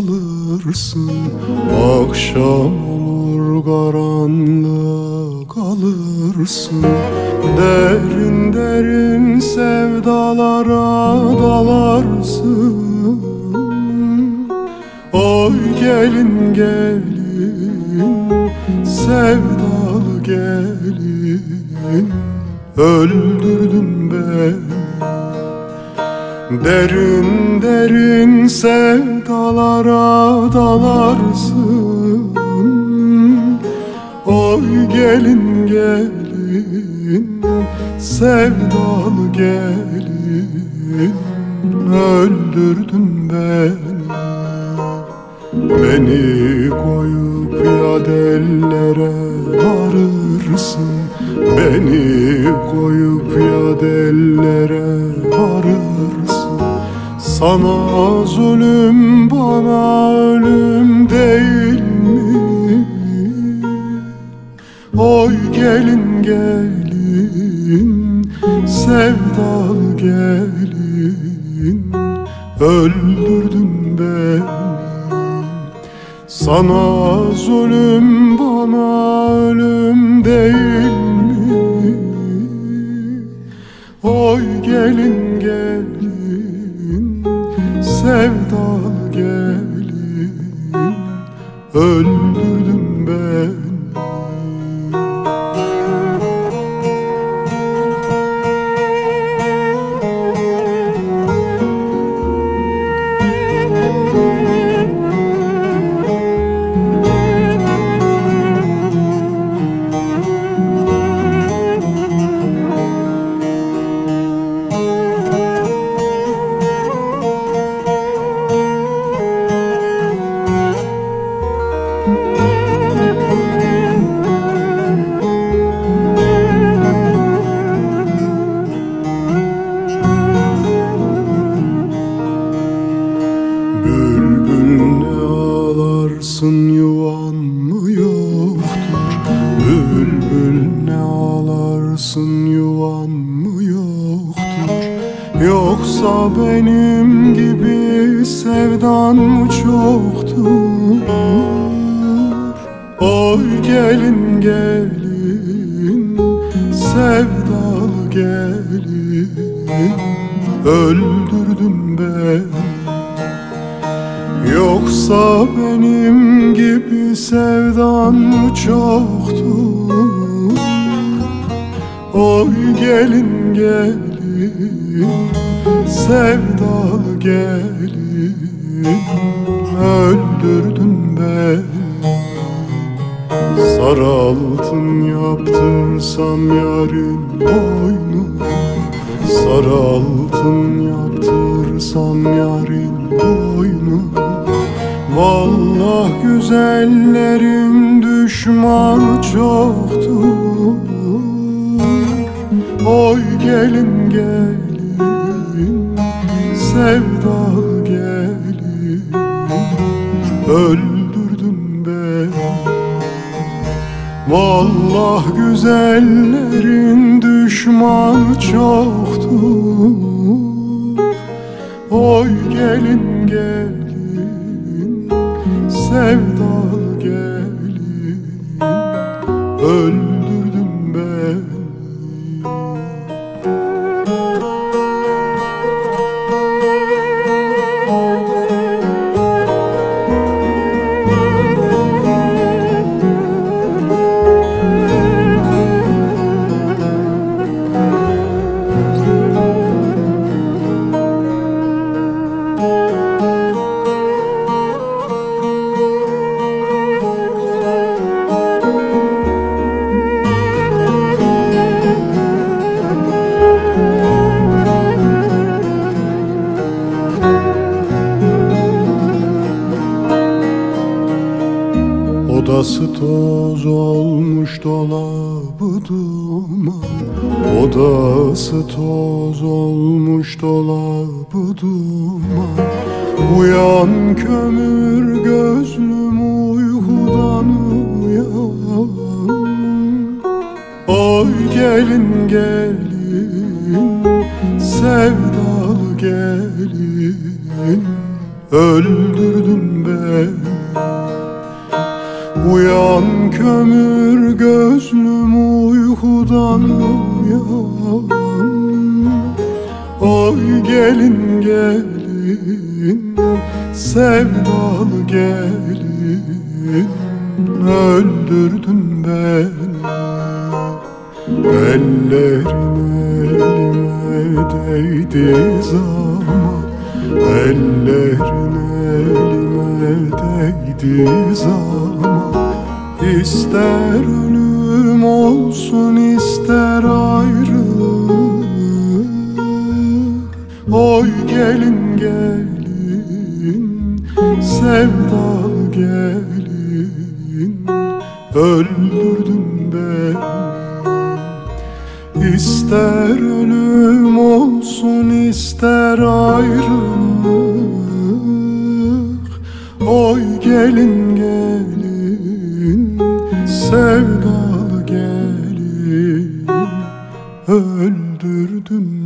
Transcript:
kalırsın. Akşam olur karanlığa kalırsın. Derin derin sevdalara dalarsın. Oy gelin gelin, sevdalı gelin, öldürdün beni. Derin derin sevdalara dalarsın. Oy gelin gelin, sevdalı gelin, öldürdün beni. Beni koyup yadellere varırsın. Beni koyup yadellere varırsın. Sana zulüm, bana ölüm değil mi? Oy gelin gelin, sevdalı gelin, öldürdün beni. Sana zulüm, bana ölüm değil mi? Oy gelin gelin, sevdalı gelin, öldürdün beni. Yuvan mı yoktur? Bülbül ne ağlarsın, yuvan mı yoktur? Yoksa benim gibi sevdan mı çoktur? Oy gelin gelin, sevdalı gelin, öldürdün beni. Yoksa benim gibi sevdan mı çoktur? Oy gelin gelin, sevdalı gelin, öldürdün beni. Sarı altın yaptırsam yarın boynu, sarı altın yaptırsam yarın boynu. Vallahi güzellerin düşmanı çoktur. Oy gelin gelin, sevdalı gelin, öldürdün beni. Vallahi güzellerin düşmanı çoktur. Oy gelin gelin, sevdalı gelin, öldürdün beni. Odası toz olmuş, dolabı duman. Odası toz olmuş, dolabı duman. Uyan kömür gözlüm, uykudan uyan. Oy gelin gelin, sevdalı gelin, öldürdün beni. Uyan kömür gözlüm uykudan uyan. Oy gelin gelin sevdalı gelin, öldürdün beni. Ellerin elime değdi zaman, ellerin elime değdi zaman. İster ölüm olsun ister ayrılık. Oy gelin gelin sevdalı gelin, öldürdün beni. İster ölüm olsun ister ayrılık. Oy gelin gelin sevdalı gelin, öldürdün